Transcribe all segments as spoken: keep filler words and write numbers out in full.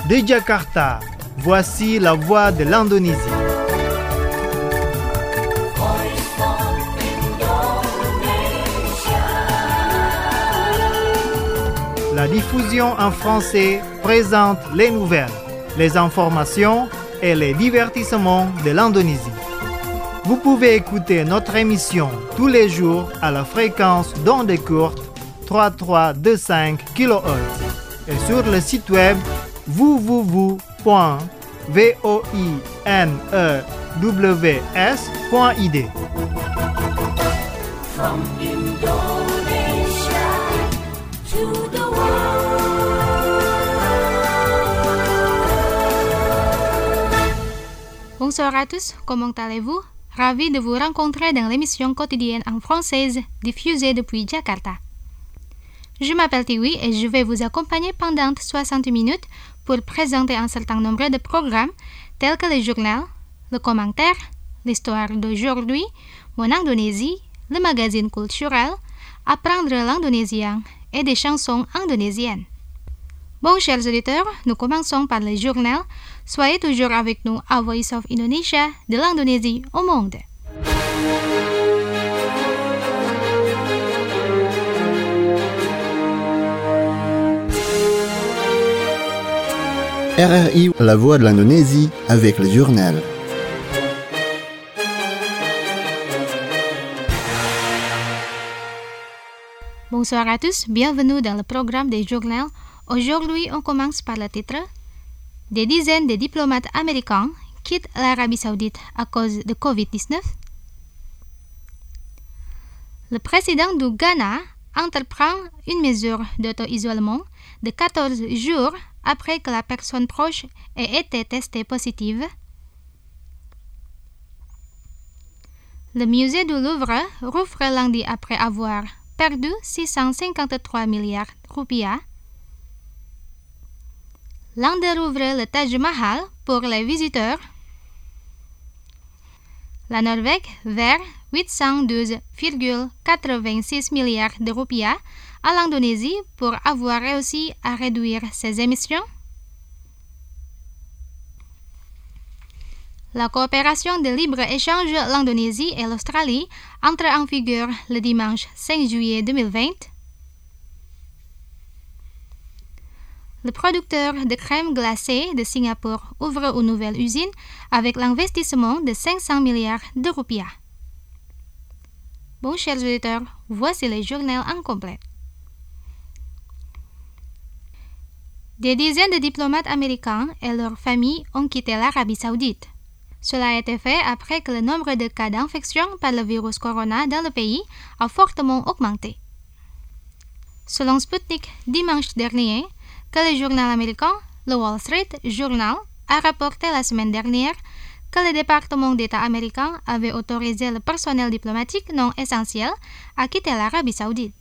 De Jakarta, voici la voix de l'Indonésie. La diffusion en français présente les nouvelles, les informations et les divertissements de l'Indonésie. Vous pouvez écouter notre émission tous les jours à la fréquence d'onde courte trois mille trois cent vingt-cinq kilohertz et sur le site web w w w point voinews point i d. From Indonesia to the world. Bonsoir à tous, comment allez-vous? Ravi de vous rencontrer dans l'émission quotidienne en française diffusée depuis Jakarta. Je m'appelle Tiwi et je vais vous accompagner pendant soixante minutes pour présenter un certain nombre de programmes tels que le journal, le commentaire, l'histoire d'aujourd'hui, mon Indonésie, le magazine culturel, apprendre l'indonésien et des chansons indonésiennes. Bon, chers auditeurs, nous commençons par le journal. Soyez toujours avec nous à Voice of Indonesia, de l'Indonésie au monde. R R I, la voix de l'Indonésie, avec le journal. Bonsoir à tous, bienvenue dans le programme des journaux. Aujourd'hui, on commence par le titre. Des dizaines de diplomates américains quittent l'Arabie Saoudite à cause de covid dix-neuf. Le président du Ghana entreprend une mesure d'auto-isolement de quatorze jours après que la personne proche ait été testée positive. Le musée du Louvre rouvre lundi après avoir perdu six cent cinquante-trois milliards rupiah. L'Inde rouvre le Taj Mahal pour les visiteurs. La Norvège verse huit cent douze virgule quatre-vingt-six milliards de rupiah à l'Indonésie pour avoir réussi à réduire ses émissions. La coopération de libre-échange l'Indonésie et l'Australie entre en vigueur le dimanche cinq juillet deux mille vingt. Le producteur de crème glacée de Singapour ouvre une nouvelle usine avec l'investissement de cinq cents milliards de rupiah. Bon, chers auditeurs, voici le journal en complet. Des dizaines de diplomates américains et leurs familles ont quitté l'Arabie Saoudite. Cela a été fait après que le nombre de cas d'infection par le virus corona dans le pays a fortement augmenté. Selon Sputnik, dimanche dernier, que le journal américain, le Wall Street Journal, a rapporté la semaine dernière que le département d'État américain avait autorisé le personnel diplomatique non essentiel à quitter l'Arabie Saoudite.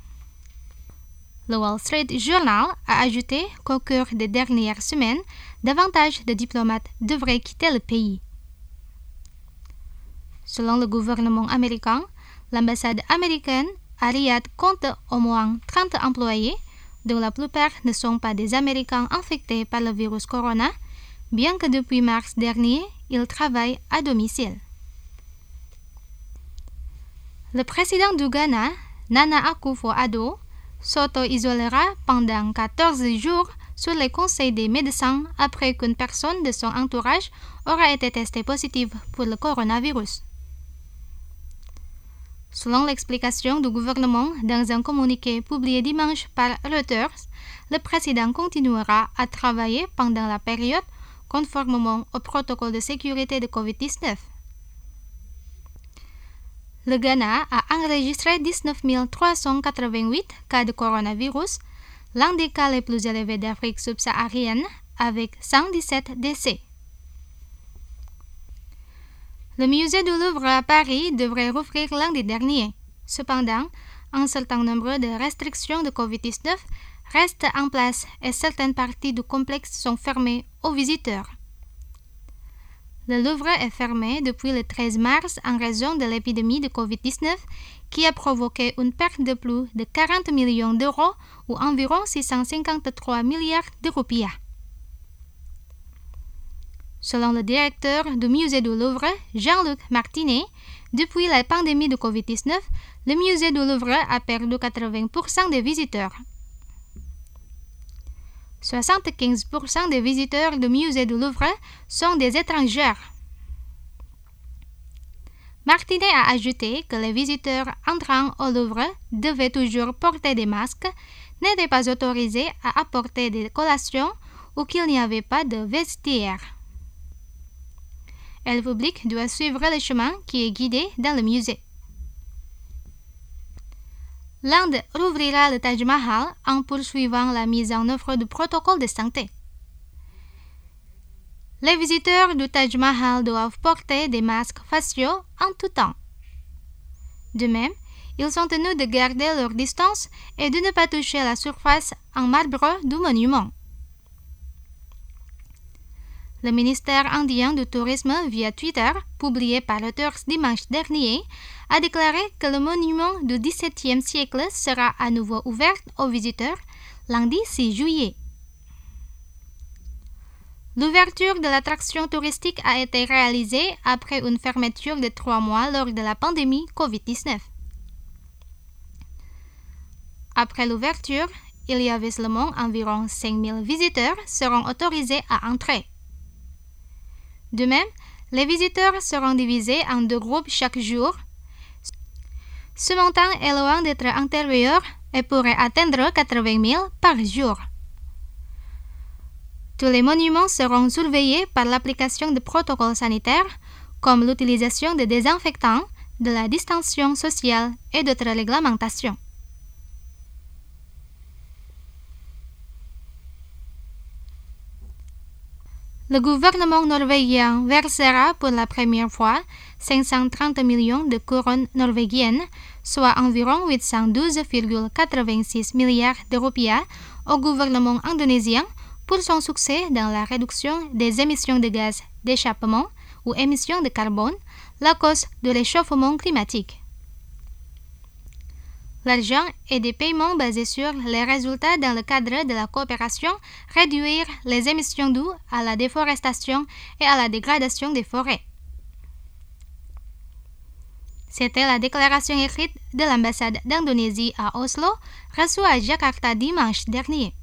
Le Wall Street Journal a ajouté qu'au cours des dernières semaines, davantage de diplomates devraient quitter le pays. Selon le gouvernement américain, l'ambassade américaine à Riyad compte au moins trente employés, dont la plupart ne sont pas des Américains infectés par le virus corona, bien que depuis mars dernier, ils travaillent à domicile. Le président du Ghana, Nana Akufo-Addo, s'auto-isolera pendant quatorze jours sur les conseils des médecins après qu'une personne de son entourage aura été testée positive pour le coronavirus. Selon l'explication du gouvernement dans un communiqué publié dimanche par Reuters, le président continuera à travailler pendant la période conformément au protocole de sécurité de covid dix-neuf. Le Ghana a enregistré dix-neuf mille trois cent quatre-vingt-huit cas de coronavirus, l'un des cas les plus élevés d'Afrique subsaharienne, avec cent dix-sept décès. Le musée du Louvre à Paris devrait rouvrir lundi dernier. Cependant, un certain nombre de restrictions de covid dix-neuf restent en place et certaines parties du complexe sont fermées aux visiteurs. Le Louvre est fermé depuis le treize mars en raison de l'épidémie de covid dix-neuf qui a provoqué une perte de plus de quarante millions d'euros ou environ six cent cinquante-trois milliards de rupiah. Selon le directeur du musée du Louvre, Jean-Luc Martinet, depuis la pandémie de covid dix-neuf, le musée du Louvre a perdu quatre-vingts pour cent des visiteurs. soixante-quinze pour cent des visiteurs du musée du Louvre sont des étrangers. Martinet a ajouté que les visiteurs entrant au Louvre devaient toujours porter des masques, n'étaient pas autorisés à apporter des collations ou qu'il n'y avait pas de vestiaire. Et le public doit suivre le chemin qui est guidé dans le musée. L'Inde rouvrira le Taj Mahal en poursuivant la mise en œuvre du protocole de santé. Les visiteurs du Taj Mahal doivent porter des masques faciaux en tout temps. De même, ils sont tenus de garder leur distance et de ne pas toucher la surface en marbre du monument. Le ministère indien du Tourisme, via Twitter, publié par Reuters dimanche dernier, a déclaré que le monument du dix-septième siècle sera à nouveau ouvert aux visiteurs lundi six juillet. L'ouverture de l'attraction touristique a été réalisée après une fermeture de trois mois lors de la pandémie covid dix-neuf. Après l'ouverture, il y avait seulement environ cinq mille visiteurs seront autorisés à entrer. De même, les visiteurs seront divisés en deux groupes chaque jour. Ce montant est loin d'être antérieur et pourrait atteindre quatre-vingt mille par jour. Tous les monuments seront surveillés par l'application de protocoles sanitaires, comme l'utilisation de désinfectants, de la distanciation sociale et d'autres réglementations. Le gouvernement norvégien versera pour la première fois cinq cent trente millions de couronnes norvégiennes, soit environ huit cent douze virgule quatre-vingt-six milliards de roupies, au gouvernement indonésien pour son succès dans la réduction des émissions de gaz d'échappement ou émissions de carbone, la cause de réchauffement climatique. L'argent est des paiements basés sur les résultats dans le cadre de la coopération, réduire les émissions dues à la déforestation et à la dégradation des forêts. C'était la déclaration écrite de l'ambassade d'Indonésie à Oslo, reçue à Jakarta dimanche dernier.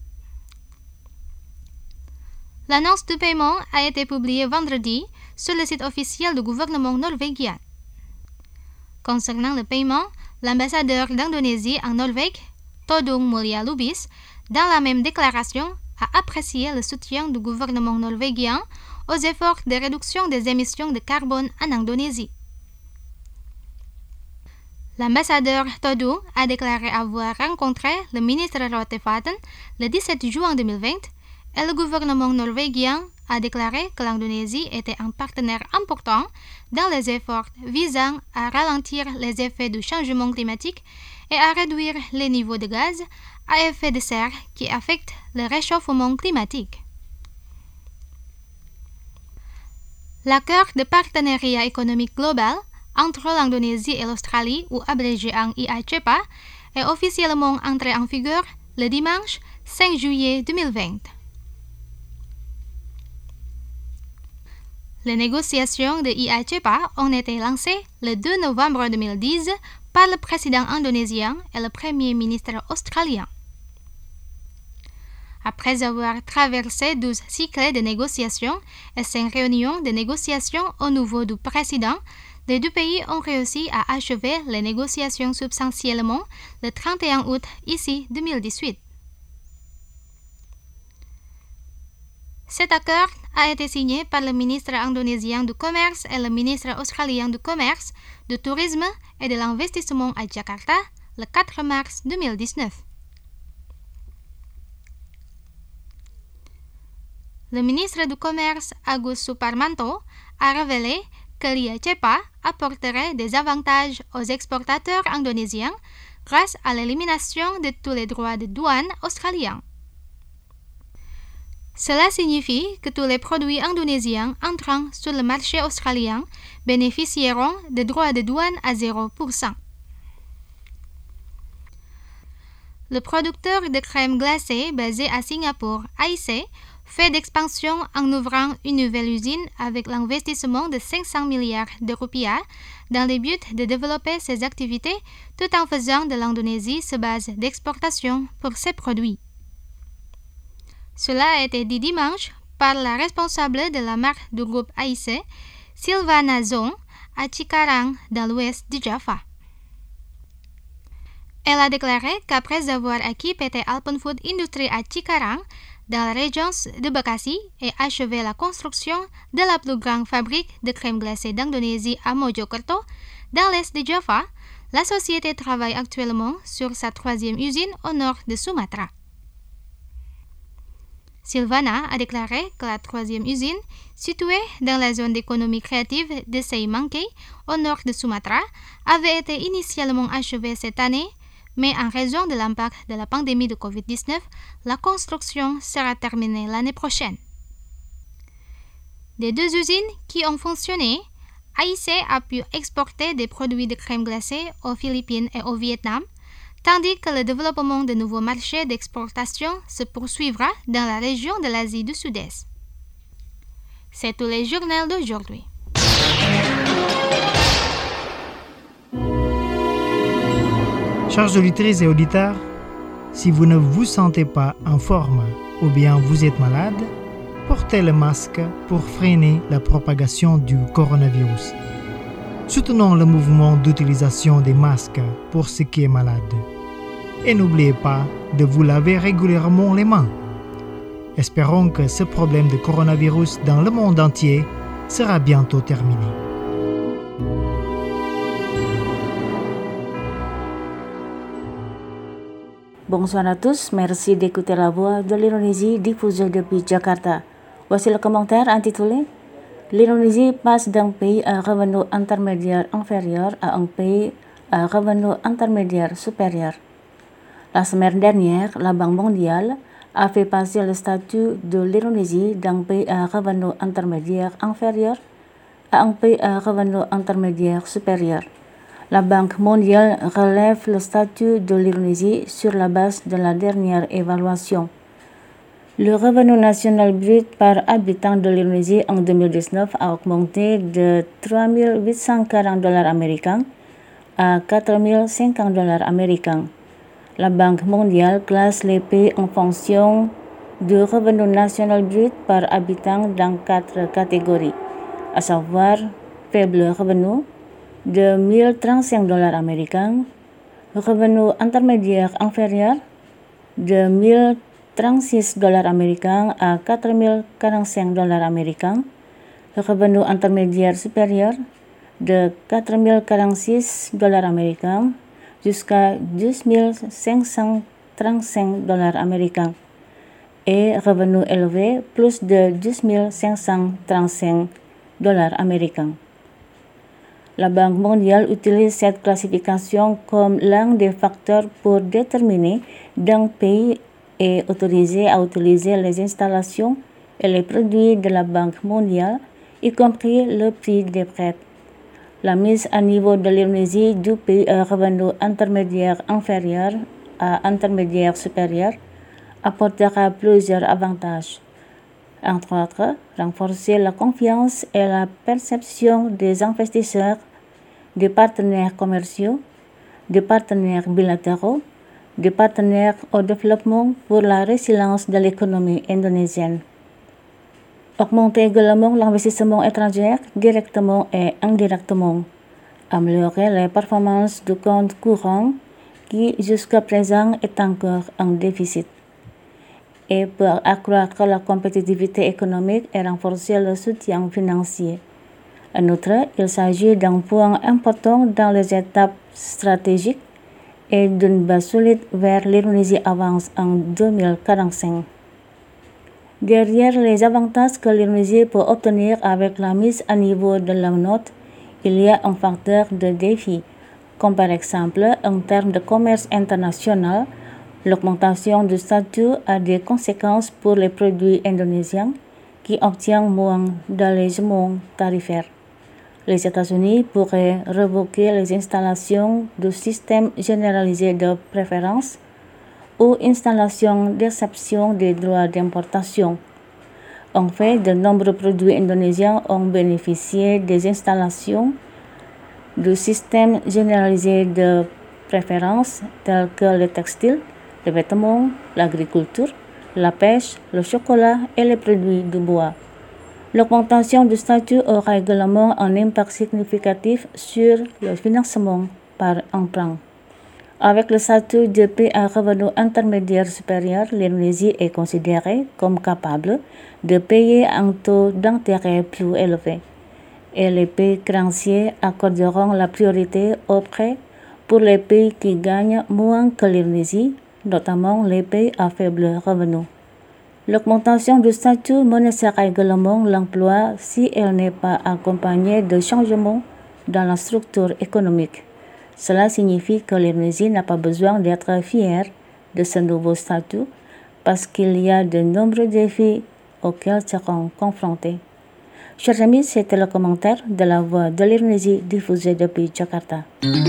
L'annonce du paiement a été publiée vendredi sur le site officiel du gouvernement norvégien. Concernant le paiement, l'ambassadeur d'Indonésie en Norvège, Todung Mulya Lubis, dans la même déclaration, a apprécié le soutien du gouvernement norvégien aux efforts de réduction des émissions de carbone en Indonésie. L'ambassadeur Todung a déclaré avoir rencontré le ministre Rotevatn le dix-sept juin deux mille vingt et le gouvernement norvégien a déclaré que l'Indonésie était un partenaire important dans les efforts visant à ralentir les effets du changement climatique et à réduire les niveaux de gaz à effet de serre qui affectent le réchauffement climatique. L'accord de partenariat économique global entre l'Indonésie et l'Australie, ou abrégé en I A C E P A, est officiellement entré en vigueur le dimanche cinq juillet deux mille vingt. Les négociations de I A C E P A ont été lancées le deux novembre deux mille dix par le président indonésien et le premier ministre australien. Après avoir traversé douze cycles de négociations et cinq réunions de négociations au niveau du président, les deux pays ont réussi à achever les négociations substantiellement le trente et un août ici deux mille dix-huit. Cet accord a été signé par le ministre indonésien du Commerce et le ministre australien du Commerce, du Tourisme et de l'Investissement à Jakarta le quatre mars deux mille dix-neuf. Le ministre du Commerce, Agus Suparmanto, a révélé que l'I A C E P A apporterait des avantages aux exportateurs indonésiens grâce à l'élimination de tous les droits de douane australiens. Cela signifie que tous les produits indonésiens entrant sur le marché australien bénéficieront de droits de douane à zéro pour cent. Le producteur de crème glacée basé à Singapour, A I C, fait d'expansion en ouvrant une nouvelle usine avec l'investissement de cinq cents milliards de roupiah dans le but de développer ses activités tout en faisant de l'Indonésie sa base d'exportation pour ses produits. Cela a été dit dimanche par la responsable de la marque du groupe A I C, Silvana Zong, à Cikarang, dans l'ouest de Java. Elle a déclaré qu'après avoir acquis P T Alpenfood Industrie à Cikarang, dans la région de Bekasi, et achevé la construction de la plus grande fabrique de crème glacée d'Indonésie à Mojokerto, dans l'est de Java, la société travaille actuellement sur sa troisième usine au nord de Sumatra. Silvana a déclaré que la troisième usine, située dans la zone d'économie créative de Seimangkei, au nord de Sumatra, avait été initialement achevée cette année, mais en raison de l'impact de la pandémie de covid dix-neuf, la construction sera terminée l'année prochaine. Des deux usines qui ont fonctionné, A I C a pu exporter des produits de crème glacée aux Philippines et au Vietnam, tandis que le développement de nouveaux marchés d'exportation se poursuivra dans la région de l'Asie du Sud-Est. C'est tout le journal d'aujourd'hui. Chers auditeurs et auditeurs, si vous ne vous sentez pas en forme ou bien vous êtes malade, portez le masque pour freiner la propagation du coronavirus. Soutenons le mouvement d'utilisation des masques pour ceux qui sont malades. Et n'oubliez pas de vous laver régulièrement les mains. Espérons que ce problème de coronavirus dans le monde entier sera bientôt terminé. Bonsoir à tous, merci d'écouter la voix de l'Indonésie diffusée depuis Jakarta. Voici le commentaire intitulé L'Indonésie passe d'un pays à revenu intermédiaire inférieur à un pays à revenu intermédiaire supérieur. La semaine dernière, la Banque mondiale a fait passer le statut de l'Indonésie d'un pays à revenu intermédiaire inférieur à un pays à revenu intermédiaire supérieur. La Banque mondiale relève le statut de l'Indonésie sur la base de la dernière évaluation. Le revenu national brut par habitant de l'Indonésie en deux mille dix-neuf a augmenté de trois mille huit cent quarante dollars américains à quatre mille cinquante dollars américains. La Banque mondiale classe les pays en fonction du revenu national brut par habitant dans quatre catégories, à savoir faible revenu de mille trente-cinq dollars américains, revenu intermédiaire inférieur de mille trente-six dollars américains à quatre mille quarante-cinq dollars américains, revenu intermédiaire supérieur de quatre mille quarante-six dollars américains jusqu'à douze mille cinq cent trente-cinq dollars américains et revenu élevé plus de douze mille cinq cent trente-cinq dollars américains. La Banque mondiale utilise cette classification comme l'un des facteurs pour déterminer d'un pays est autorisé à utiliser les installations et les produits de la Banque mondiale, y compris le prix des prêts. La mise à niveau de l'Indonésie du pays à revenu intermédiaire inférieur à intermédiaire supérieur apportera plusieurs avantages. Entre autres, renforcer la confiance et la perception des investisseurs, des partenaires commerciaux, des partenaires bilatéraux, des partenaires au développement pour la résilience de l'économie indonésienne. Augmenter également l'investissement étranger directement et indirectement. Améliorer les performances du compte courant qui jusqu'à présent est encore en déficit. Et pour accroître la compétitivité économique et renforcer le soutien financier. En outre, il s'agit d'un point important dans les étapes stratégiques et d'une base solide vers l'Indonésie avance en deux mille quarante-cinq. Derrière les avantages que l'Indonésie peut obtenir avec la mise à niveau de la note, il y a un facteur de défi, comme par exemple en termes de commerce international. L'augmentation du statut a des conséquences pour les produits indonésiens qui obtiennent moins d'allégements tarifaires. Les États-Unis pourraient révoquer les installations du système généralisé de préférence ou installation d'exception des droits d'importation. En fait, de nombreux produits indonésiens ont bénéficié des installations du système généralisé de préférence tels que le textile, les vêtements, l'agriculture, la pêche, le chocolat et les produits du bois. L'augmentation du statut aura également un impact significatif sur le financement par emprunt. Avec le statut de pays à revenu intermédiaire supérieur, l'Indonésie est considérée comme capable de payer un taux d'intérêt plus élevé, et les pays créanciers accorderont la priorité aux prêts pour les pays qui gagnent moins que l'Indonésie, notamment les pays à faible revenu. L'augmentation du statut menacera également l'emploi si elle n'est pas accompagnée de changements dans la structure économique. Cela signifie que l'Indonésie n'a pas besoin d'être fière de ce nouveau statut parce qu'il y a de nombreux défis auxquels seront confrontés. Chers amis, c'était le commentaire de la Voix de l'Indonésie diffusé depuis Jakarta.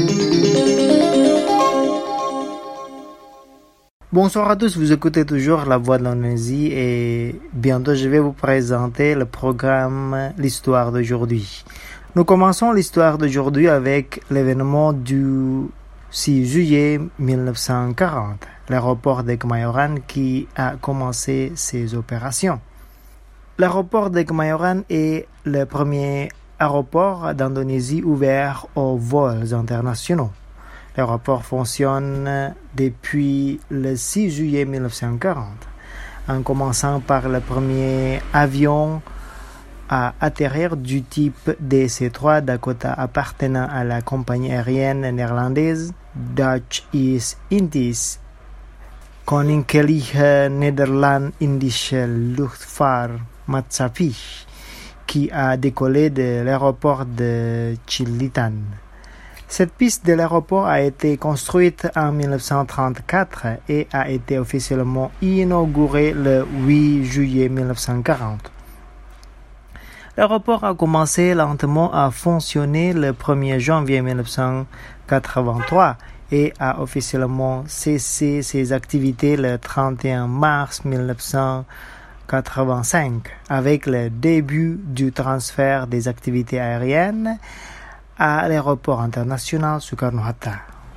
Bonsoir à tous, vous écoutez toujours La Voix de l'Indonésie et bientôt je vais vous présenter le programme L'Histoire d'aujourd'hui. Nous commençons l'histoire d'aujourd'hui avec l'événement du six juillet mille neuf cent quarante, l'aéroport de Kemayoran qui a commencé ses opérations. L'aéroport de Kemayoran est le premier aéroport d'Indonésie ouvert aux vols internationaux. L'aéroport fonctionne depuis le six juillet mille neuf cent quarante, en commençant par le premier avion à atterrir du type D C trois Dakota appartenant à la compagnie aérienne néerlandaise Dutch East Indies Koninklijke Nederland-Indische Luchtvaartmaatschappij qui a décollé de l'aéroport de Cililitan. Cette piste de l'aéroport a été construite en mille neuf cent trente-quatre et a été officiellement inaugurée le huit juillet mille neuf cent quarante. L'aéroport a commencé lentement à fonctionner le premier janvier mille neuf cent quatre-vingt-trois et a officiellement cessé ses activités le trente et un mars mille neuf cent quatre-vingt-cinq avec le début du transfert des activités aériennes à l'aéroport international Soekarno-Hatta.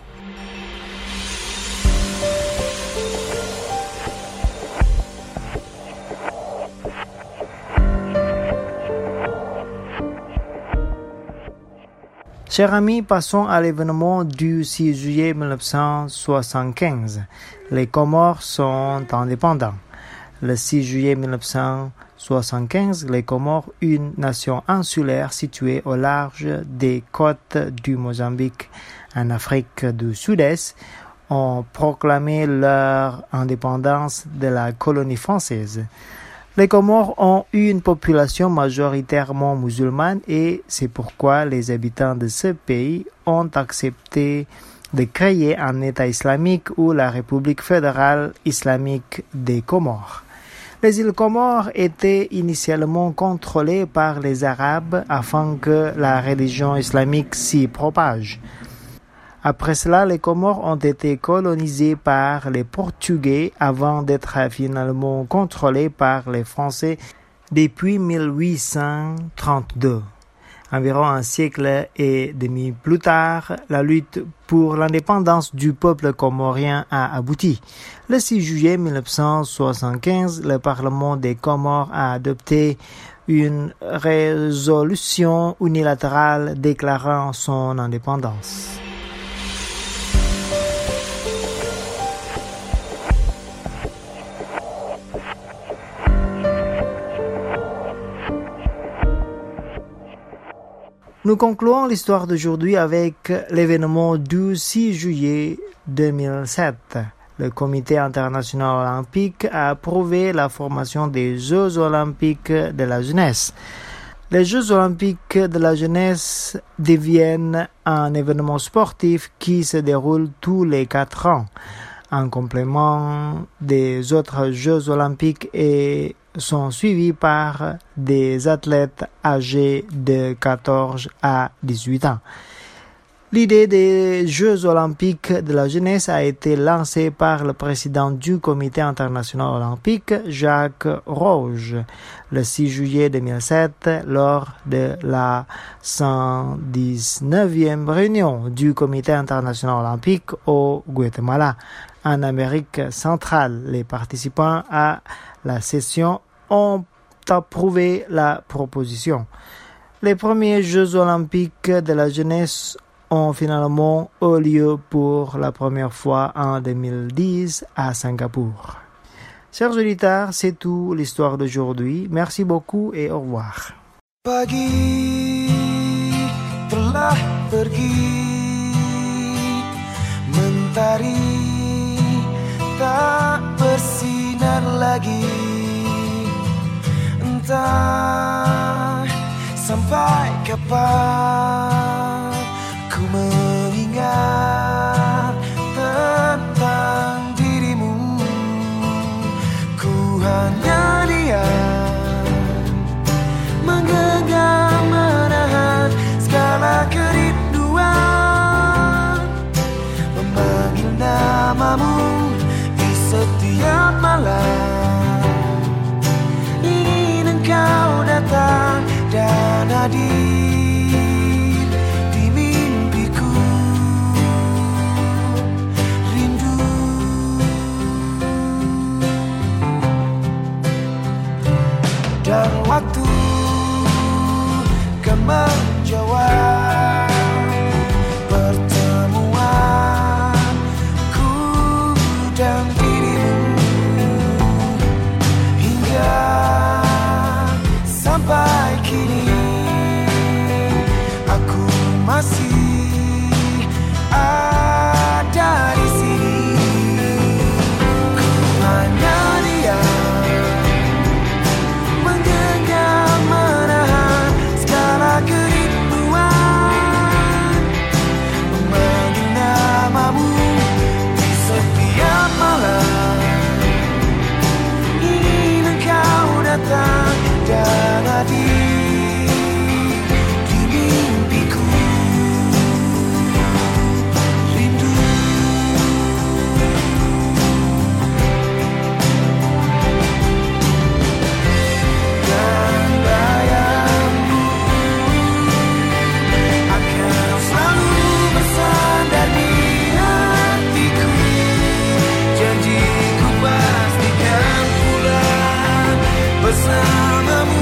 Chers amis, passons à l'événement du six juillet mille neuf cent soixante-quinze. Les Comores sont indépendants. Le six juillet mille neuf cent soixante-quinze, les Comores, une nation insulaire située au large des côtes du Mozambique en Afrique du Sud-Est, ont proclamé leur indépendance de la colonie française. Les Comores ont une population majoritairement musulmane et c'est pourquoi les habitants de ce pays ont accepté de créer un État islamique ou la République fédérale islamique des Comores. Les îles Comores étaient initialement contrôlées par les Arabes afin que la religion islamique s'y propage. Après cela, les Comores ont été colonisées par les Portugais avant d'être finalement contrôlées par les Français depuis mille huit cent trente-deux. Environ un siècle et demi plus tard, la lutte pour l'indépendance du peuple comorien a abouti. Le six juillet mille neuf cent soixante-quinze, le Parlement des Comores a adopté une résolution unilatérale déclarant son indépendance. Nous concluons l'histoire d'aujourd'hui avec l'événement du six juillet deux mille sept. Le Comité international olympique a approuvé la formation des Jeux olympiques de la jeunesse. Les Jeux olympiques de la jeunesse deviennent un événement sportif qui se déroule tous les quatre ans, en complément des autres Jeux olympiques et sont suivis par des athlètes âgés de quatorze à dix-huit ans. L'idée des Jeux olympiques de la jeunesse a été lancée par le président du Comité international olympique, Jacques Rouge, le six juillet deux mille sept lors de la cent dix-neuvième réunion du Comité international olympique au Guatemala, en Amérique centrale. Les participants à la session ont approuvé la proposition. Les premiers Jeux olympiques de la jeunesse ont finalement eu lieu pour la première fois en deux mille dix à Singapour. Chers auditeurs, c'est tout l'histoire d'aujourd'hui. Merci beaucoup et au revoir. Pagi telah pergi, mentari tak bersinar lagi, entah sampai kapan ku mengingat tentang dirimu. Ku hanya diam, menggenggam menahan segala kerinduan, memanggil namamu di setiap malam. Ingin engkau datang dan hadir dan waktu kan menjawab pertemuanku dan dirimu, hingga sampai kini aku masih ada di sini. Ku hanya diam, kerinduan, memanggil namamu di setiap malam. Ingin engkau datang dan hadir di mimpiku. Rindu dan bayangmu selalu bersandar di hatiku. Janjiku pastikan pulang bersamamu.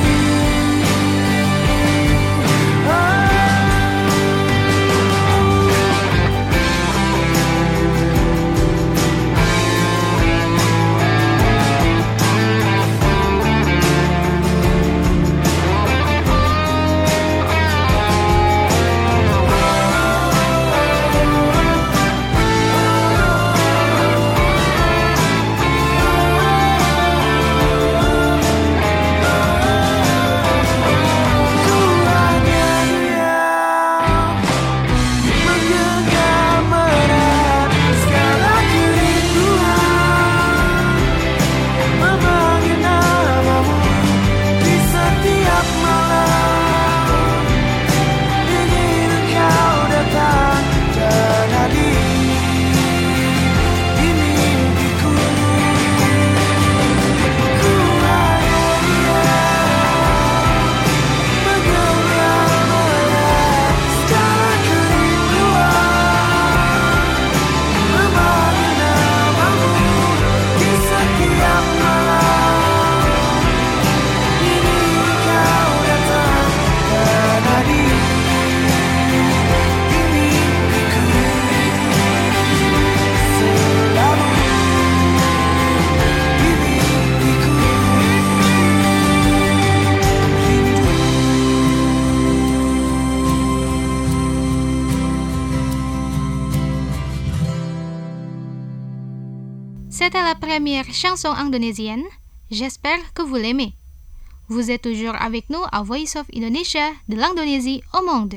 C'était la première chanson indonésienne. J'espère que vous l'aimez. Vous êtes toujours avec nous à Voice of Indonesia, de l'Indonésie au monde.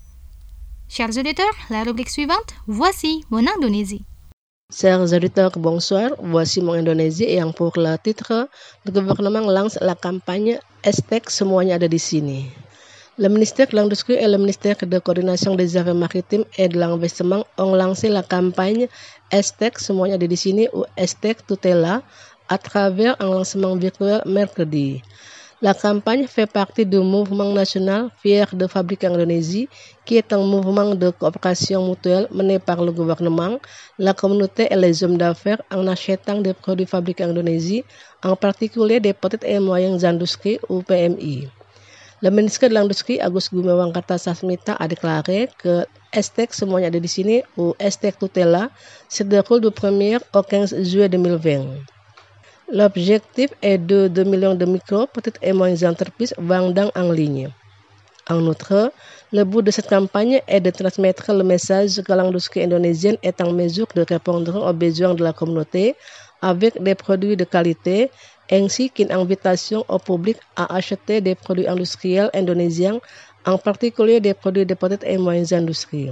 Chers auditeurs, la rubrique suivante, voici mon Indonésie. Chers auditeurs, bonsoir. Voici mon Indonésie yang pour le titre, le gouvernement lance la campagne hashtag semuanya ada di sini. Le ministère de l'Industrie et le ministère de coordination des affaires maritimes et de l'investissement ont lancé la campagne Hashtag semuanya ada di sini ou Hashtag Tutela à travers un lancement virtuel mercredi. La campagne fait partie du mouvement national Fier de fabriquer en Indonésie, qui est un mouvement de coopération mutuelle mené par le gouvernement, la communauté et les hommes d'affaires en achetant des produits fabriqués en Indonésie, en particulier des petites et moyennes industries ou P M I. Le ministre de l'Industrie, Agus Gumiwang Kartasasmita, a déclaré que Hashtag semuanya ada di sini ou Hashtag Tutela se déroule du premier au quinze juillet deux mille vingt. L'objectif est de deux millions de micro, petites et moyennes entreprises vendant en ligne. En outre, le but de cette campagne est de transmettre le message que l'industrie indonésienne est en mesure de répondre aux besoins de la communauté avec des produits de qualité, ainsi qu'une invitation au public à acheter des produits industriels indonésiens, en particulier des produits de petites et moyennes industries.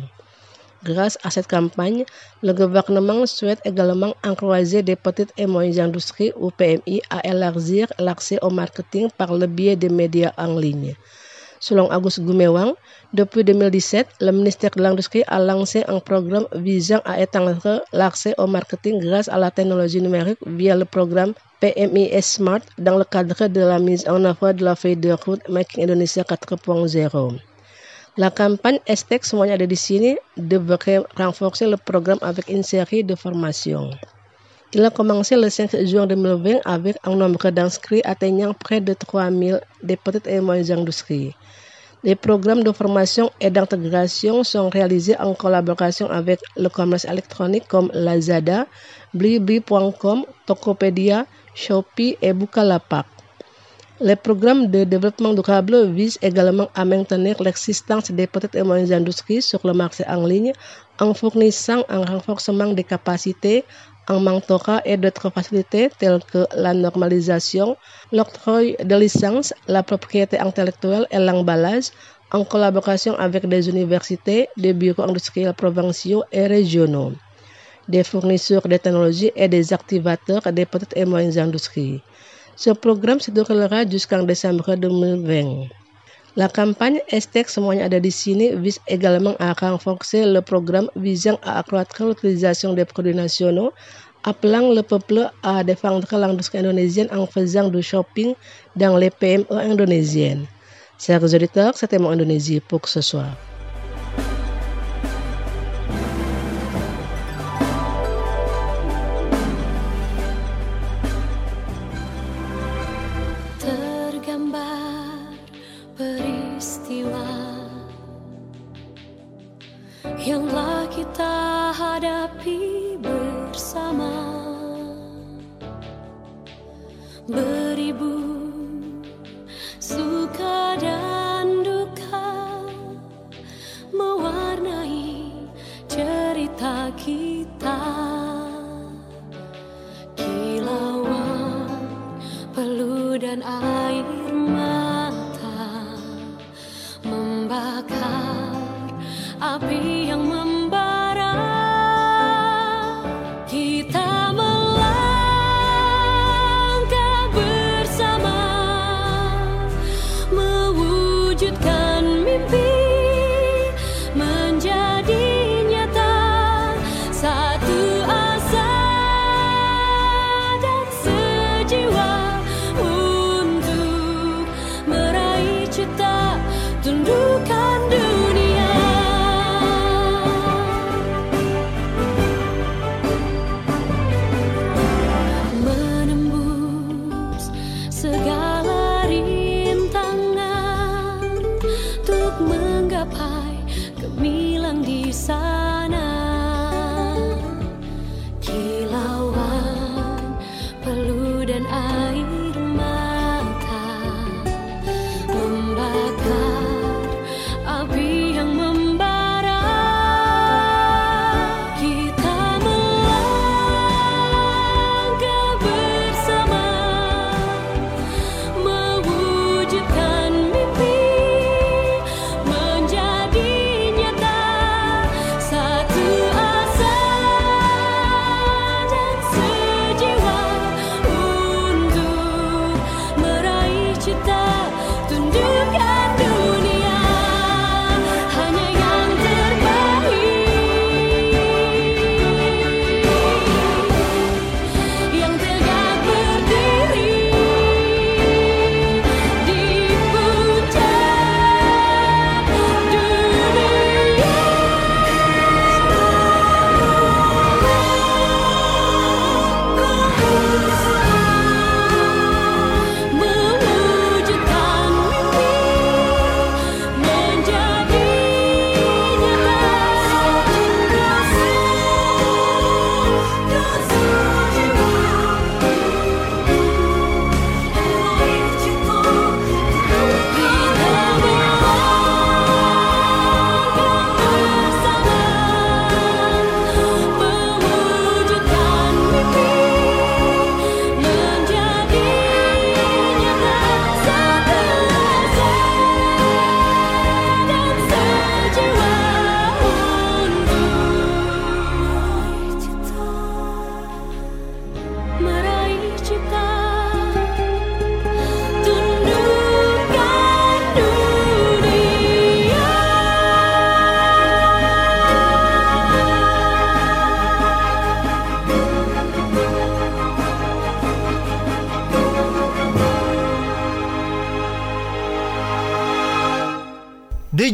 Grâce à cette campagne, le gouvernement souhaite également encourager des petites et moyennes industries ou P M I à élargir l'accès au marketing par le biais des médias en ligne. Selon Agus Gumiwang, depuis deux mille dix-sept, le ministère de l'Industrie a lancé un programme visant à étendre l'accès au marketing grâce à la technologie numérique via le programme P M I S Smart dans le cadre de la mise en œuvre de la feuille de route Making Indonesia quatre point zéro. La campagne Hashtag semuanya ada di sini devrait renforcer le programme avec une série de formations. Il a commencé le cinq juin deux mille vingt avec un nombre d'inscrits atteignant près de trois mille des petites et moyennes industries. Les programmes de formation et d'intégration sont réalisés en collaboration avec le commerce électronique comme Lazada, Blibli point com, Tokopedia, Shopee et Bukalapak. Les programmes de développement durable visent également à maintenir l'existence des petites et moyennes industries sur le marché en ligne en fournissant un renforcement des capacités, un mentorat et d'autres facilités telles que la normalisation, l'octroi de licences, la propriété intellectuelle et l'emballage, en collaboration avec des universités, des bureaux industriels provinciaux et régionaux, des fournisseurs de technologies et des activateurs des petites et moyennes industries. Ce programme se déroulera jusqu'en décembre deux mille vingt. La campagne Hashtag semuanya ada di sini vise également à renforcer le programme visant à accroître l'utilisation des produits nationaux, appelant le peuple à défendre l'industrie indonésienne en faisant du shopping dans les P M E indonésiennes. Chers auditeurs, c'était mon Indonésie pour ce soir. Yang kita hadapi bersama, beribu suka dan duka mewarnai cerita kita. Kilauan peluh dan air mata membakar api yang membara. Kita melangkah bersama, mewujudkan mimpi menjadi nyata. Satu asa dan sejiwa untuk meraih cita, tundukkan dunia. Segala rintangan untuk menggapai gemilang di sana. Kilauan peluh dan air mata membakar api yang membara. Kita melangkah bersama, mewujudkan mimpi menjadi nyata.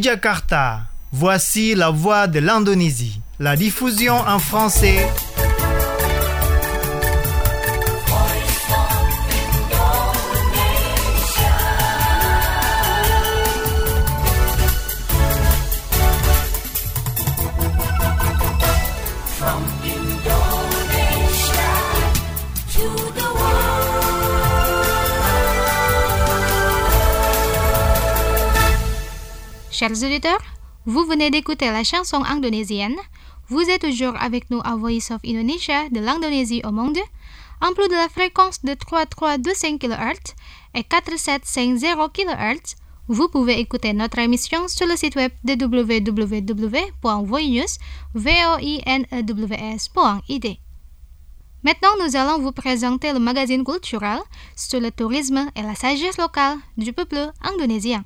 Jakarta, voici la voix de l'Indonésie. La diffusion en français. Chers auditeurs, vous venez d'écouter la chanson indonésienne. Vous êtes toujours avec nous à Voice of Indonesia de l'Indonésie au monde, en plus de la fréquence de trois mille trois cent vingt-cinq kilohertz et quatre mille sept cent cinquante kilohertz. Vous pouvez écouter notre émission sur le site web de w w w point voinews point i d. Maintenant, nous allons vous présenter le magazine culturel sur le tourisme et la sagesse locale du peuple indonésien.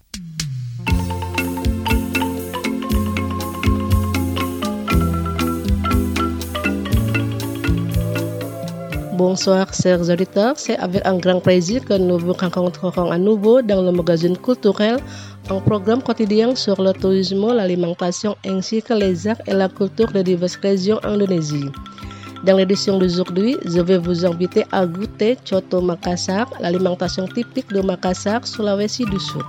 Bonsoir chers auditeurs, c'est avec un grand plaisir que nous vous rencontrerons à nouveau dans le magazine culturel, un programme quotidien sur le tourisme, l'alimentation ainsi que les arts et la culture de diverses régions Indonésie. Dans l'édition d'aujourd'hui, je vais vous inviter à goûter Coto Makassar, l'alimentation typique de Makassar, Sulawesi du Sud.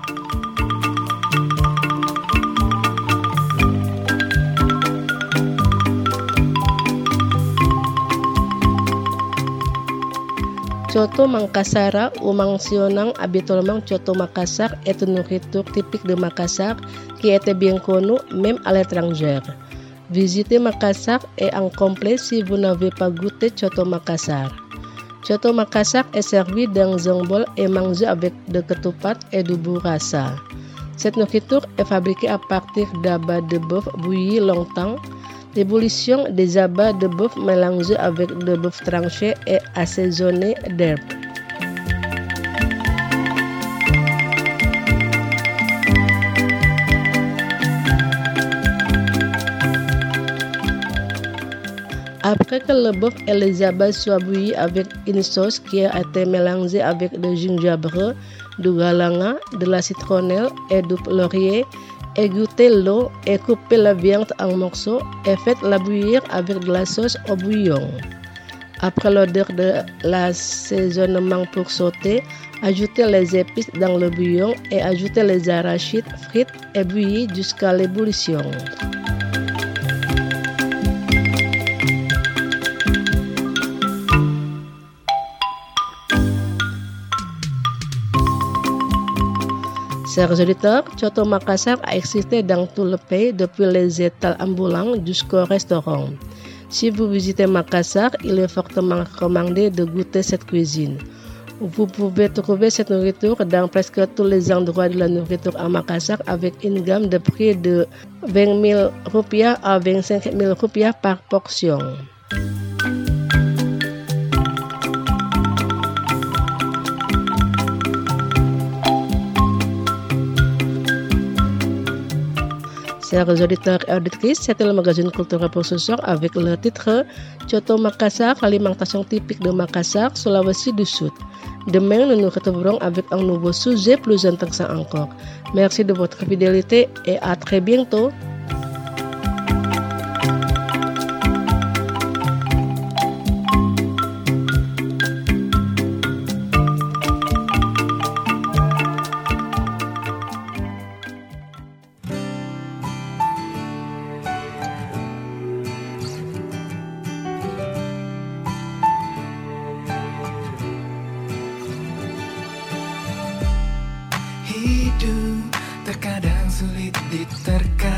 Coto Makassar ou mentionnant habituellement Coto Makassar est une nourriture typique de Makassar qui était bien connue même à l'étranger. Visitez Makassar est incomplet si vous n'avez pas goûté Coto Makassar. Coto Makassar est servi dans un bol et mangé avec de ketupat et du burrasa. Cette nourriture est fabriquée à partir d'abats de bœuf bouillis longtemps. L'ébullition des abats de bœuf mélangés avec de bœuf tranché et assaisonné d'herbes. Après que le bœuf et les abats soient bouillis avec une sauce qui a été mélangée avec du gingembre, du galanga, de la citronnelle et du laurier, égouttez l'eau et coupez la viande en morceaux et faites-la bouillir avec de la sauce au bouillon. Après l'odeur de l'assaisonnement pour sauter, ajoutez les épices dans le bouillon et ajoutez les arachides frites et bouillis jusqu'à l'ébullition. Chers auditeurs, Coto Makassar a existé dans tout le pays depuis les étals ambulants jusqu'au restaurant. Si vous visitez Makassar, il est fortement recommandé de goûter cette cuisine. Vous pouvez trouver cette nourriture dans presque tous les endroits de la nourriture à Makassar avec une gamme de prix de vingt mille rupiah à vingt-cinq mille rupiah par portion. Chers auditeurs et auditrices, c'était le magazine culturel pour ce soir avec le titre Coto Makassar, l'alimentation typique de Makassar, Sulawesi du Sud. Demain, nous nous retrouverons avec un nouveau sujet plus intéressant encore. Merci de votre fidélité et à très bientôt. Hidup terkadang sulit diterka,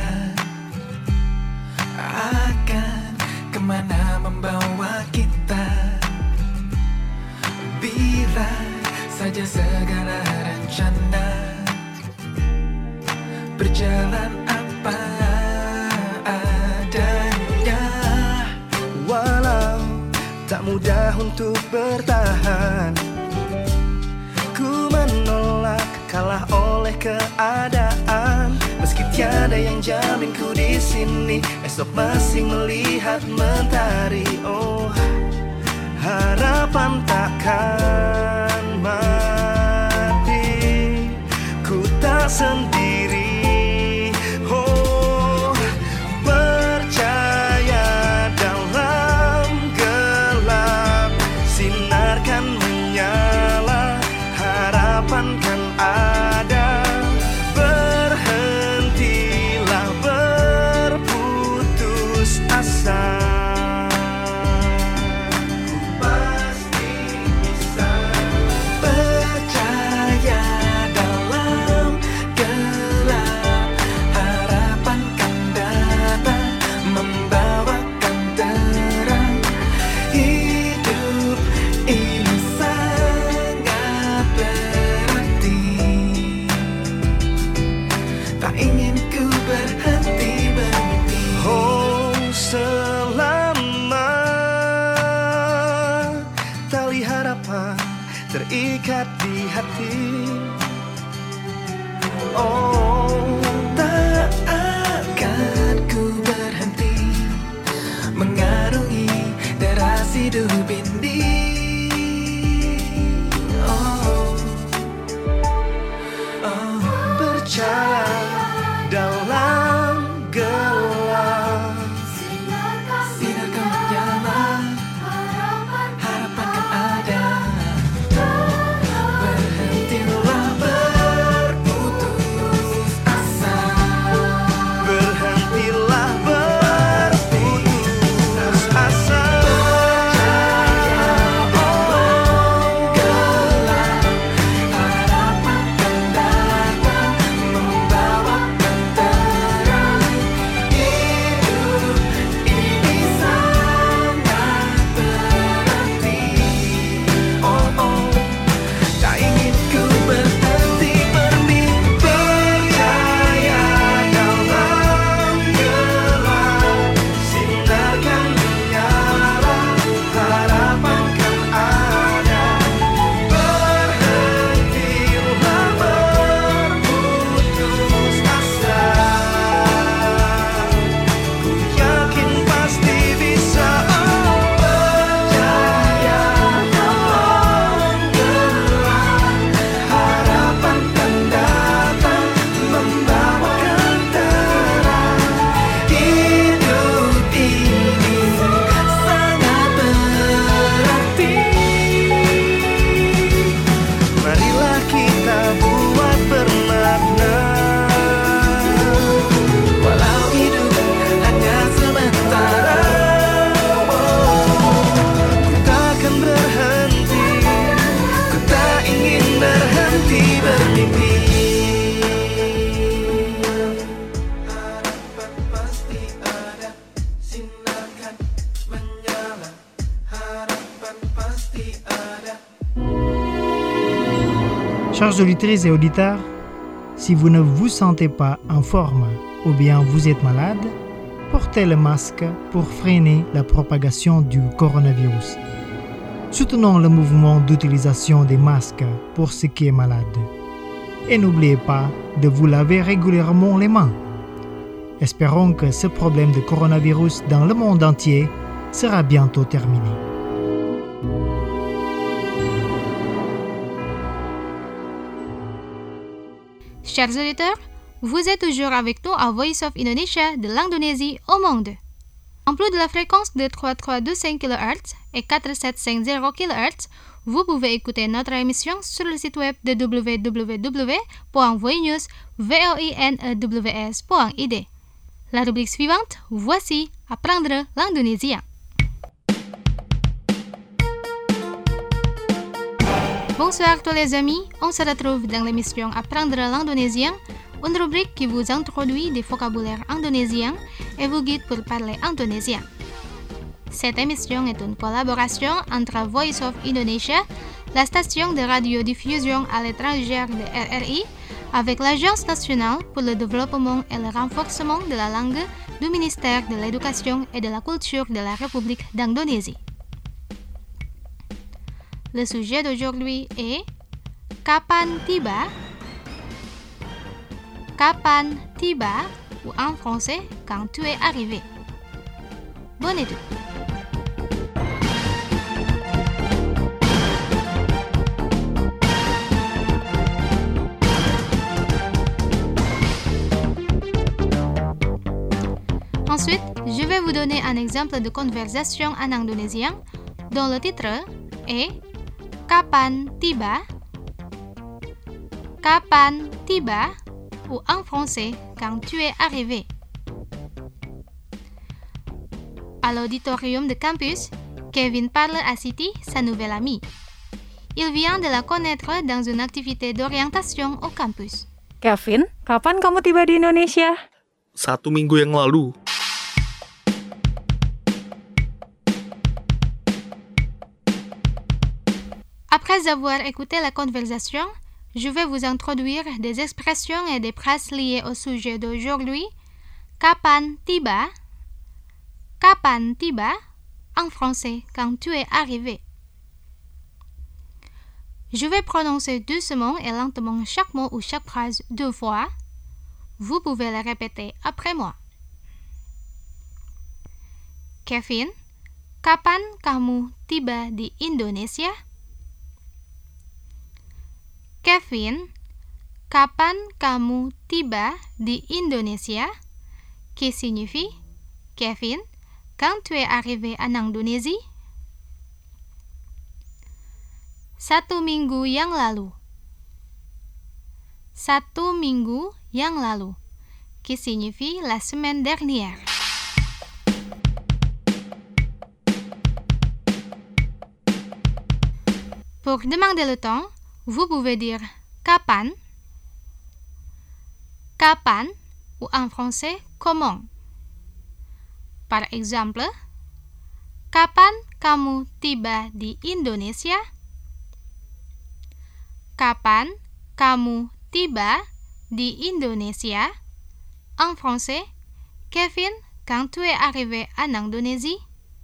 akan kemana membawa kita, bila saja segala rencana berjalan apa adanya. Walau tak mudah untuk bertahan, ku menolak kalah oleh keadaan. Meski tiada yang jamin ku di sini, esok masih melihat mentari. Oh, harapan takkan mati. Ku tak sendiri, melekat di hati. Oh, tak akan ku berhenti mengarungi deras hidup ini. Oh, oh, percaya dalam gelap, sinarkan menyala, harapan kan ada. Berhentilah berputus asa, berhentilah berputus asa. Percaya dalam gelap, harapan kan datang membawa terang. Hidup ini sangat berarti. Oh, oh, tak ingin ku berhenti bermimpi. Percaya dalam gelap, sinarkan menyala, harapan kan ada. Berhentilah berputus asa, ku yakin pasti bisa. Oh, percaya dalam gelap, harapan kan datang membawakan terang. Hidup ini sangat berarti. Marilah kita buat bermakna, walau hidup hanya sementara. Ku takkan berhenti, ku tak ingin berhenti bermimpi. Harapan pasti ada, sinarkan menyala, harapan pasti ada. Chers auditrices et auditeurs, si vous ne vous sentez pas en forme ou bien vous êtes malade, portez le masque pour freiner la propagation du coronavirus. Soutenons le mouvement d'utilisation des masques pour ceux qui est malade. Et n'oubliez pas de vous laver régulièrement les mains. Espérons que ce problème de coronavirus dans le monde entier sera bientôt terminé. Chers auditeurs, vous êtes toujours avec nous à Voice of Indonesia de l'Indonésie au monde. En plus de la fréquence de trois trois deux cinq kilohertz et quatre sept cinq zéro kilohertz, vous pouvez écouter notre émission sur le site web de w w w point voinews point i d. La rubrique suivante, voici Apprendre l'indonésien. Bonsoir tous les amis, on se retrouve dans l'émission Apprendre l'indonésien, une rubrique qui vous introduit des vocabulaires indonésiens et vous guide pour parler indonésien. Cette émission est une collaboration entre Voice of Indonesia, la station de radiodiffusion à l'étranger de R R I, avec l'Agence nationale pour le développement et le renforcement de la langue du ministère de l'Éducation et de la Culture de la République d'Indonésie. Le sujet d'aujourd'hui est Kapan tiba? Kapan tiba? Ou en français, quand tu es arrivé. Bonne écoute. Ensuite, je vais vous donner un exemple de conversation en indonésien dont le titre est Kapan tiba? Kapan tiba? Ou en français, quand tu es arrivé. À l'auditorium de campus, Kevin parle à Siti, sa nouvelle amie. Il vient de la connaître dans une activité d'orientation au campus. Kevin, kapan kamu tiba di Indonesia? Satu minggu yang lalu. Après avoir écouté la conversation, je vais vous introduire des expressions et des phrases liées au sujet d'aujourd'hui. Kapan tiba? Kapan tiba? En français, quand tu es arrivé. Je vais prononcer doucement et lentement chaque mot ou chaque phrase deux fois. Vous pouvez le répéter après moi. Kevin, kapan kamu tiba di Indonesia? Kevin, kapan kamu tiba di Indonesia? Qui signifie Kevin, quand tu es arrivé en Indonésie? Satu minggu yang lalu. Satu minggu yang lalu, qui signifie la semaine dernière. Pour demander le temps, vous pouvez dire kapan, kapan ou en français comment. Par exemple, kapan kamu tiba di Indonesia? Kapan kamu tiba di Indonesia? En français, Kevin, quand tu es arrivé en Indonésie?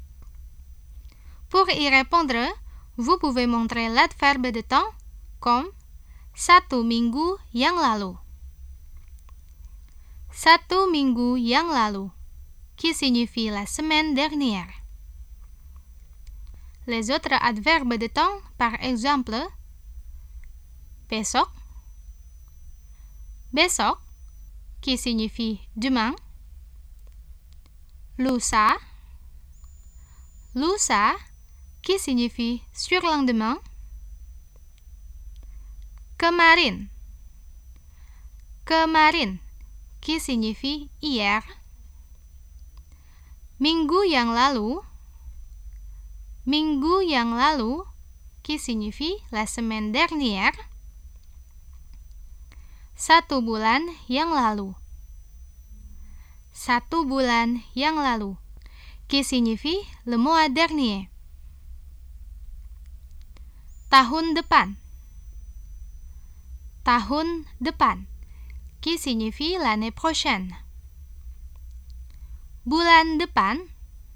Pour y répondre, vous pouvez montrer l'adverbe de temps comme satu minggu yang lalu. Satu minggu yang lalu, qui signifie la semaine dernière. Les autres adverbes de temps, par exemple, besok, besok, qui signifie demain, lusa, lusa, qui signifie surlendemain, kemarin, kemarin, qui signifie hier, minggu yang lalu, minggu yang lalu, qui signifie la semaine dernière, satu bulan yang lalu, satu bulan yang lalu, qui signifie le mois dernier. Tahun depan, tahun depan, qui signifie l'année prochaine. Bulan depan,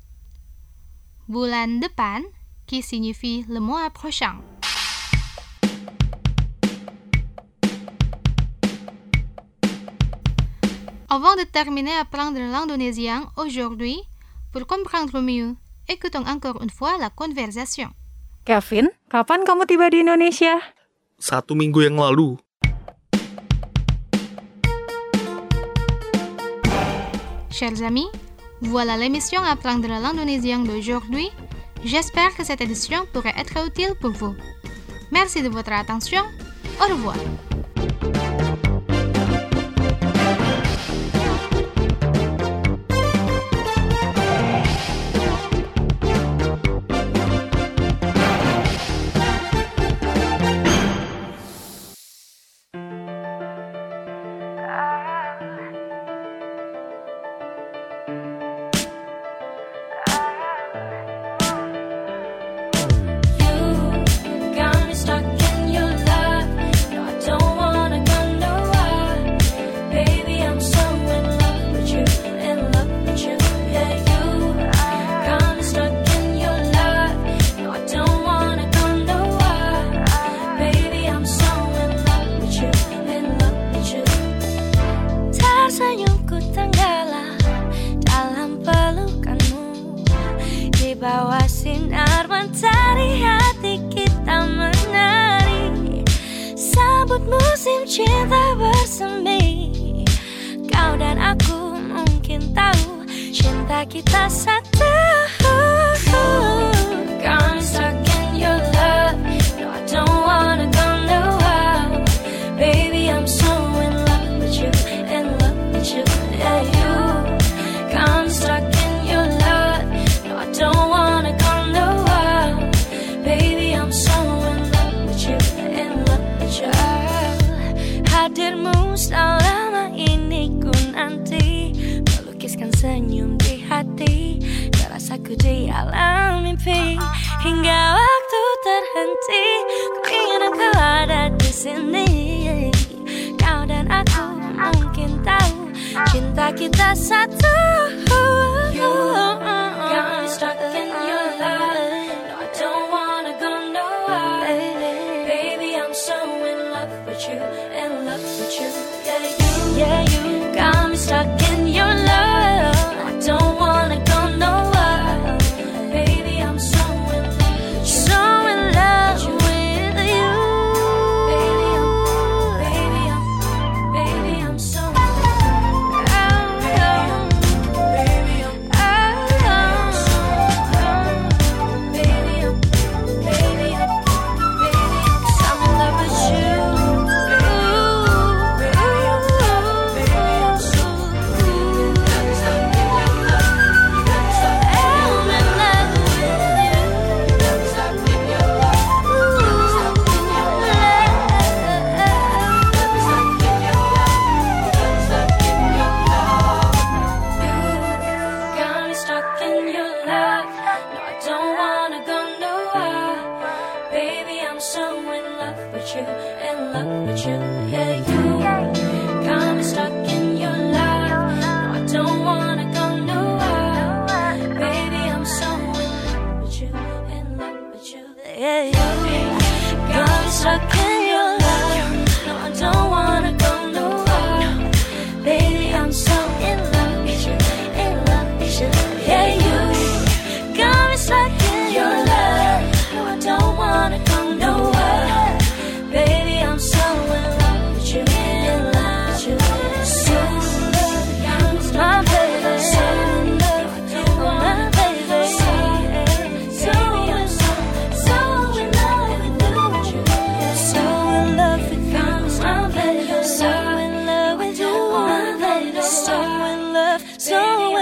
bulan depan, qui signifie le mois prochain. Avant de terminer à apprendre l'indonésien aujourd'hui, pour comprendre mieux, écoutons encore une fois la conversation. Kevin, kapan kamu tiba di Indonesia? Satu minggu yang lalu. Chers amis, voilà l'émission Apprendre l'indonésien d'aujourd'hui. J'espère que cette édition pourrait être utile pour vous. Merci de votre attention. Au revoir. Bawah sinar mentari hati kita menari, sambut musim cinta bersemi. Kau dan aku mungkin tahu cinta kita satu. Gone stuck in your love, no I don't wanna go nowhere. Baby I'm so in love with you, in love with you, yeah you. Gone stuck in your love, no I don't wanna go nowhere. Baby I'm so in love with you, in love with you. Hadirmu selama ini ku nanti, melukiskan senyum di hati, rasaku di alam mimpi. Hingga waktu terhenti, ku ingin engkau ada di sini. Kau dan aku mungkin tahu cinta kita satu. You got me stuck in your love, no I don't wanna go nowhere. Baby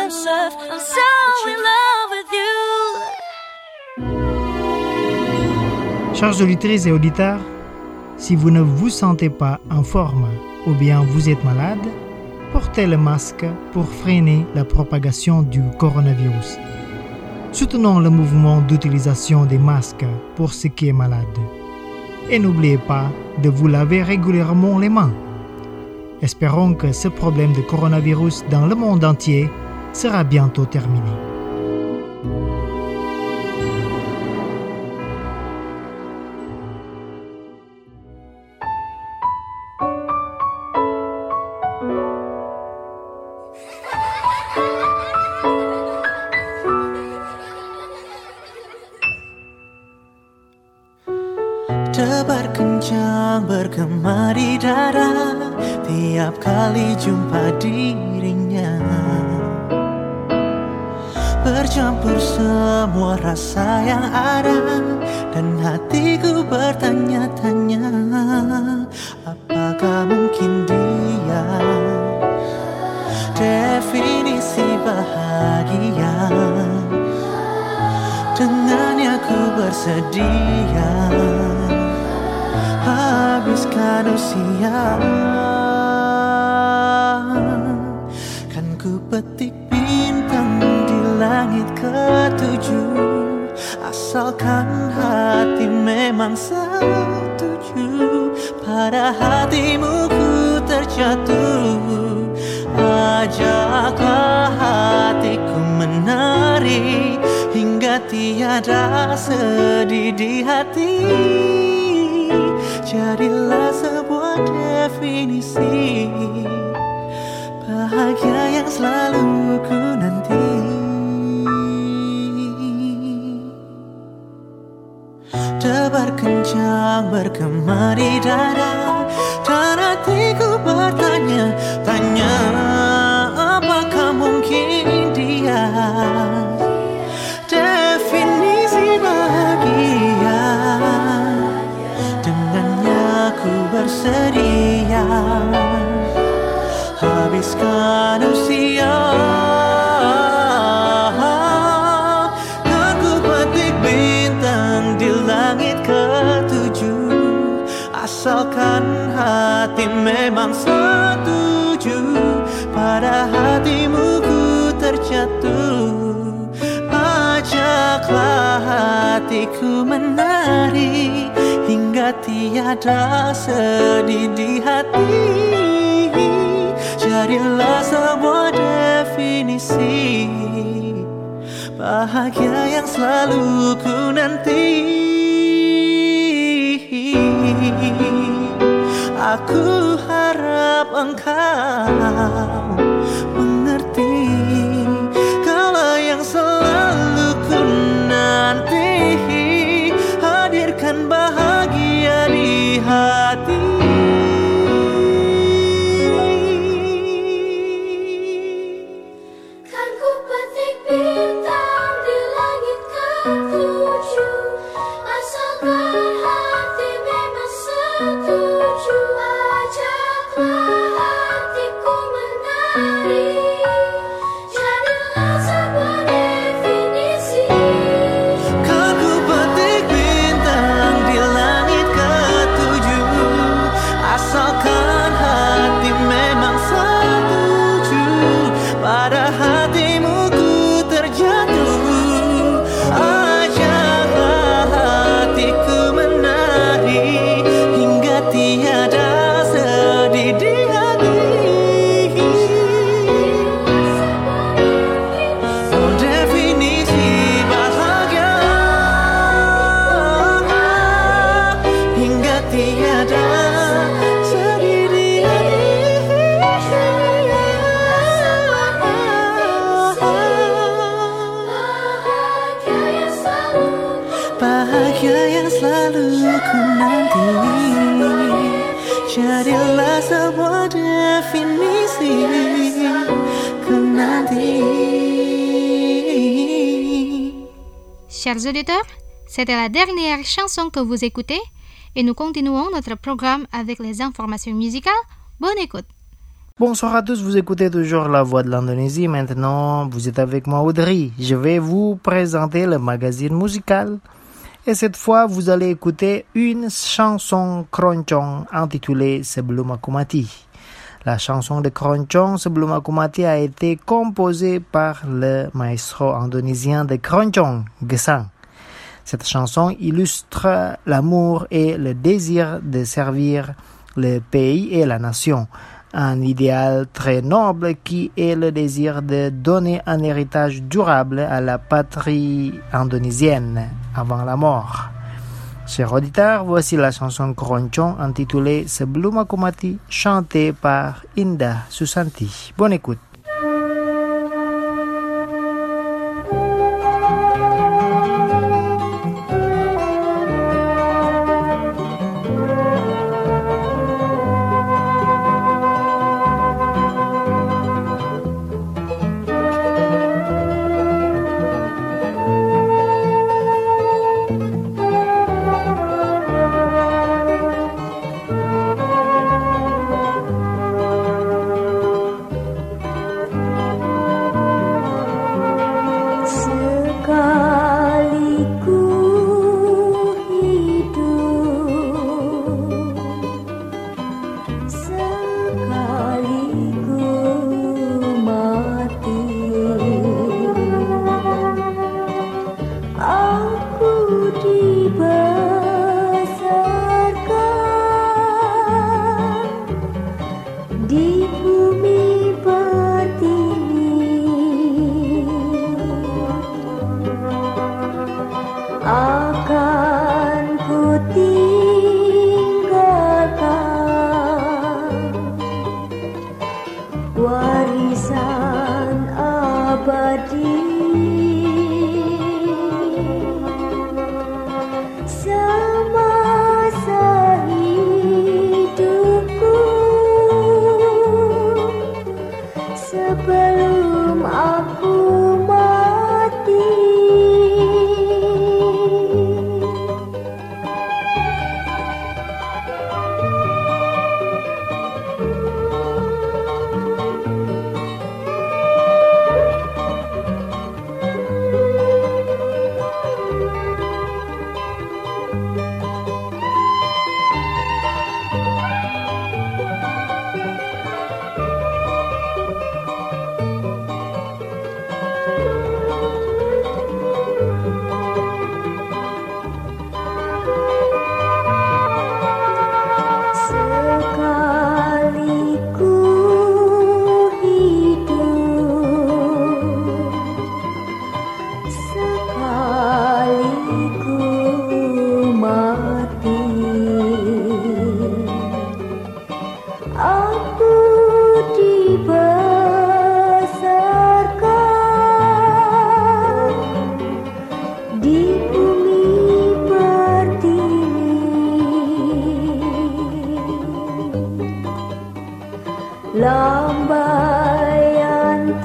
deserve. I'm so in love with you. Chers auditrices et auditeurs, si vous ne vous sentez pas en forme ou bien vous êtes malade, portez le masque pour freiner la propagation du coronavirus. Soutenons le mouvement d'utilisation des masques pour ceux qui sont malades. Et n'oubliez pas de vous laver régulièrement les mains. Espérons que ce problème de coronavirus dans le monde entier sera bientôt terminé. Debar kencang bergema di dada tiap kali jumpa dirinya. Bercampur semua rasa yang ada dan hatiku bertanya-tanya, apakah mungkin dia definisi bahagia? Dengannya ku bersedia habiskan usia. Kan ku petik bintang di langit ketujuh, asalkan hati memang setuju. Pada hatimu ku terjatuh, ajaklah hatiku menari hingga tiada sedih di hati. Jadilah sebuah definisi bahagia yang selalu ku nanti. Debar kencang bergema di dada dan hatiku bertanya-tanya, apakah mungkin dia definisi bahagia? Dengannya ku bersedia habiskan usia. Kan ku petik bintang di langit ketujuh, asalkan hati memang setuju. Pada hatimu ku terjatuh, ajaklah hatiku menari hingga tiada sedih di hati. Jadilah sebuah definisi bahagia yang selalu ku nanti. Aku harap engkau mengerti kalau yang selalu ku nanti, hadirkan bahagia di hati. Kan ku petik bintang di langit ketujuh, asalkan hati memang setuju. Ajaklah hatiku menari, jadilah sebuah definisi. Kan ku petik bintang di langit ketujuh, asalkan hati memang setuju. Pada hatimu ku terjatuh, ajaklah hatiku menari hingga tiada sedih di hati. Oh, definisi bahagia hingga tiada sedih di bahagia yang selalu ku nanti. Jadilah sebuah definisi ku nanti. Chers auditeurs, c'était la dernière chanson que vous écoutez et nous continuons notre programme avec les informations musicales. Bonne écoute! Bonsoir à tous, vous écoutez toujours La Voix de l'Indonésie. Maintenant, vous êtes avec moi Audrey. Je vais vous présenter le magazine musical. Et cette fois, vous allez écouter une chanson Keroncong intitulée Sebelum Aku Mati. La chanson de Keroncong Sebelum Aku Mati a été composée par le maestro indonésien de Keroncong, Gesang. Cette chanson illustre l'amour et le désir de servir le pays et la nation. Un idéal très noble qui est le désir de donner un héritage durable à la patrie indonésienne avant la mort. Chers auditeurs, voici la chanson Keroncong intitulée Sebelum Aku Mati, chantée par Indah Susanti. Bonne écoute. Lambaian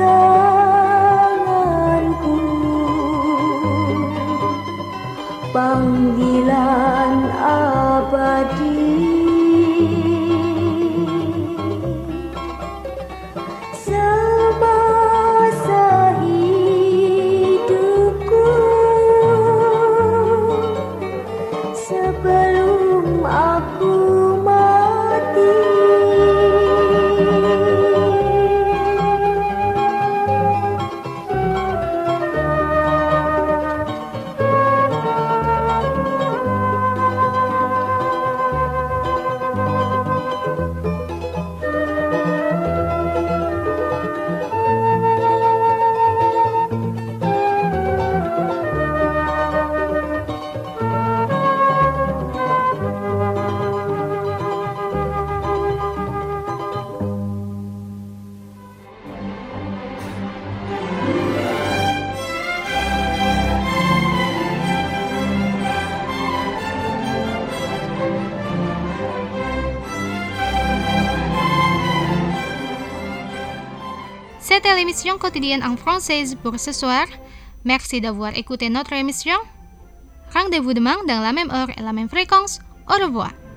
tanganku, panggilan abadi, semasa hidupku, sebelum aku mati. C'était l'émission quotidienne en française pour ce soir. Merci d'avoir écouté notre émission. Rendez-vous demain dans la même heure et la même fréquence. Au revoir.